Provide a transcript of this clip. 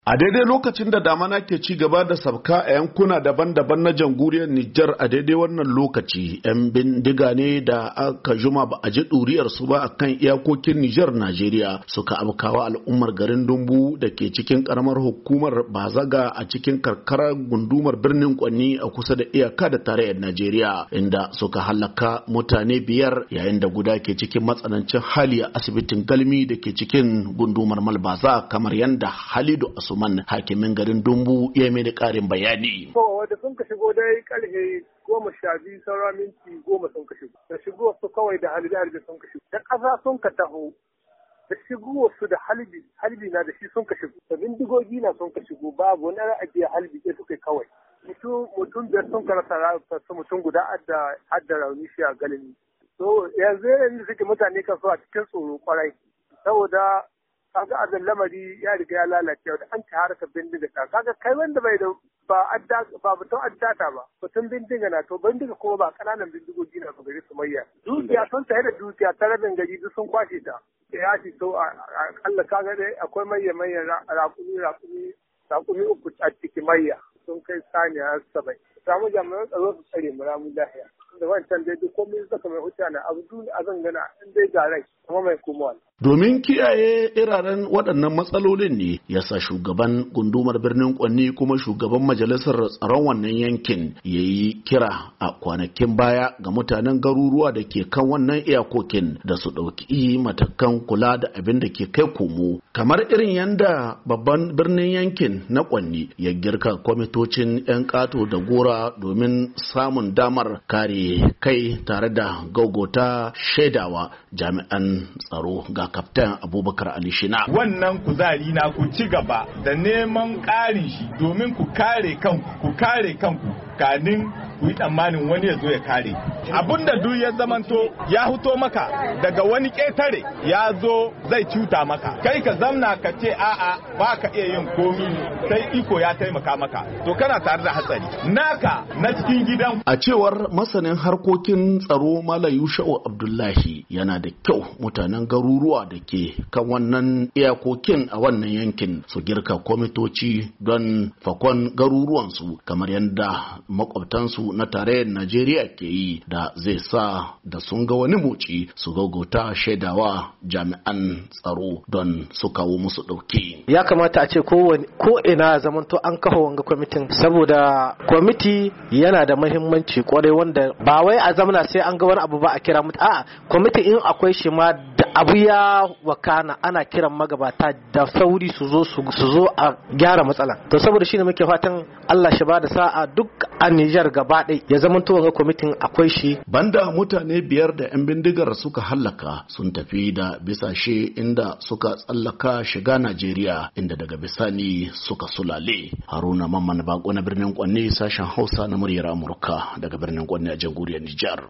A daidai lokacin da damana ke ci gaba da sabka a yankuna daban-daban na jamhuriyar Nijar a daidai wannan lokaci, 'yan bindiga ne da aka juma ba a ji ɗuriyarsu ba a kan iyakokin Nijar Najeriya suka abkawa al'ummar garin Dumbu da ke cikin karamar hukumar Bazaga a cikin karkarar gundumar birnin Kwanni a kusa da iyaka da tarayyar Najeriya, inda suka halaka mutane 5 yayin da guda ke cikin matsanancin hali a asibitin Galmi da ke cikin gundumar Malbaza, kamar yadda Halidu Usman hakimin garin Dumbu ya mai da ƙarin bayani. Da sun ka shigo dai karfe 12 saura minti 10 sun ka shigo. Da shigo su kawai da halbi sun ka shigo. Da ƙasa sun ka taho. Da shigo su da halbi na da shi sun ka shigo. Da bindigogi na sun ka shigo, babu wani ra'ayi halbi ke suka kawai. Mutum 5 sun ka rasa su, mutum guda adda rauni shi a Galmi. So yanzu suke mutane kan so a cikin tsoro kwarai. Saboda kaga abin lamari ya riga ya lalace da an ci harkar bindiga ta kaga kai wanda bai da ba mutum addata ba mutum bindiga na to bindiga kuma ba kananan bindigogi na su gari su mayya dukiya sun tare da dukiya ta rabin gari duk sun kwashe ta ya ci to akalla kaga dai akwai mayya raƙumi 3 a cikin mayya sun kai saniya 70 samu jami'an tsaro su tsare mu ramu lahiya da wancan dai duk komai zaka mai hujja na abu dole a zangana in dai ga rai kuma mai komowa. Domin kiyaye iraren waɗannan matsalolin ne ya sa shugaban gundumar birnin Kwanni kuma shugaban majalisar tsaron wannan yankin ya yi kira a kwanakin baya ga mutanen garuruwa da ke kan wannan iyakokin da su ɗauki matakan kula da abin da ke kai komo, kamar irin yanda babban birnin yankin na Kwanni ya girka kwamitocin 'yan ƙato da gora domin samun damar kare kai tare da gaugota shaidawa jami'an tsaro ga Kaftan Abubakar Ali Shina. Wannan kuzari na ku ci gaba da neman ƙarin shi domin ku kare kanku kanin ku yi tsammanin wani ya zo ya kare. Abinda duk ya zamanto ya huto maka daga wani ƙetare ya zo zai cuta maka. Kai ka zamna ka ce a'a ba ka iya yin komi sai iko ya taimaka maka. To kana tare da hatsari. Naka na cikin gidan. A cewar masanin harkokin tsaro Malam Yusha'u Abdullahi, yana da kyau mutanen garuruwa da ke kan wannan iyakokin a wannan yankin su girka kwamitoci don fakon garuruwansu kamar yadda makwabtansu na tarayyar Najeriya ke yi, da zai sa da sun ga wani moci su gaugauta shaidawa jami'an tsaro don su kawo musu ɗauki. Ya kamata a ce ko ina zamanto an kafa wanga kwamitin, saboda kwamiti yana da muhimmanci kwarai, wanda ba wai a zamana sai an ga wani abu ba a kira mutum. A'a, kwamiti in akwai shi ma da abu ya wakana ana kiran magabata da sauri su zo a gyara matsala. To saboda shine muke fatan Allah shi ba da sa'a duk a Nijar gaba ɗaya ya zama to ga kwamitin akwai shi. Banda mutane 5 da 'yan bindigar suka hallaka sun tafi da bisashe inda suka tsallaka shiga Najeriya, inda daga bisani suka sulale. Haruna Mamman Bako na birnin Kwanni, sashen Hausa na muryar Amurka daga birnin Kwanni a jamhuriyar Nijar.